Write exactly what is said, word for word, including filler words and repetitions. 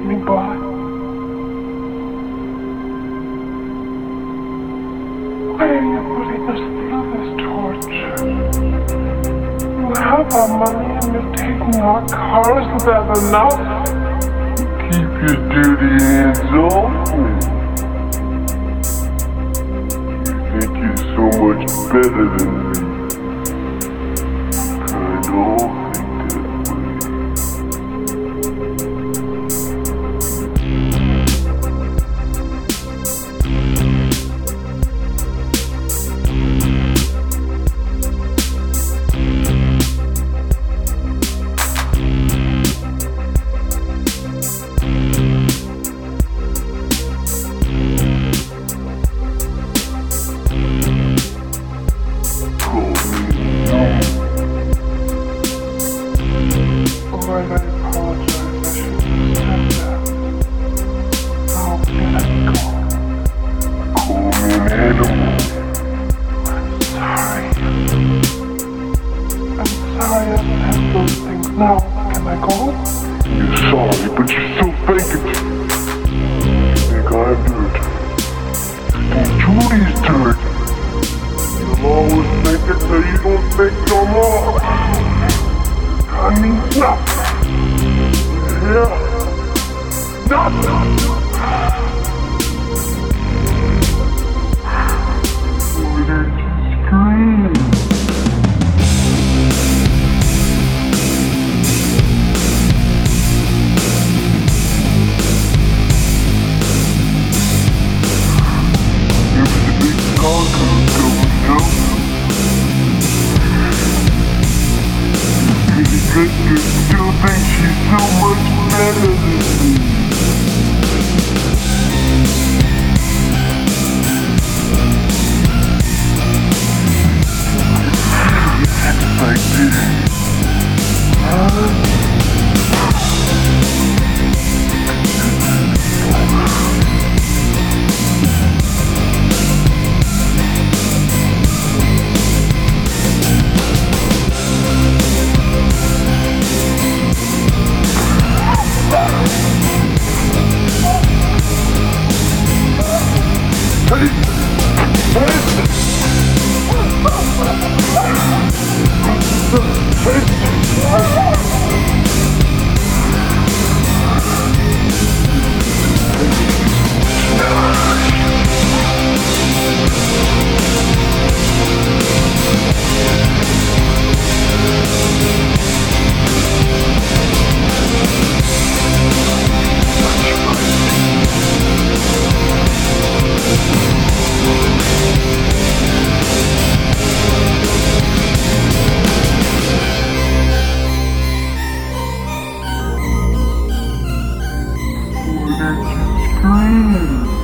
me by. Why are you putting us through this torture? You have our money and you're taking our cars. Is that enough? Keep your dirty hands off me. You think you're so much better than me. Kind of all think that way. Alright, I apologize. I should have said that. Now, let me go. Call me an animal. I'm sorry. I'm sorry I said those things. Now, can I go? You're sorry, but you're still faking it. You think I'm dirty? You think Judy's dirty? You'll always think it till you don't think no more. I mean nothing. Yeah. Nothing. Why did you scream? It was a big conqueror going down. Sister still thinks she's so much better than me. It's like this. Huh? Scream.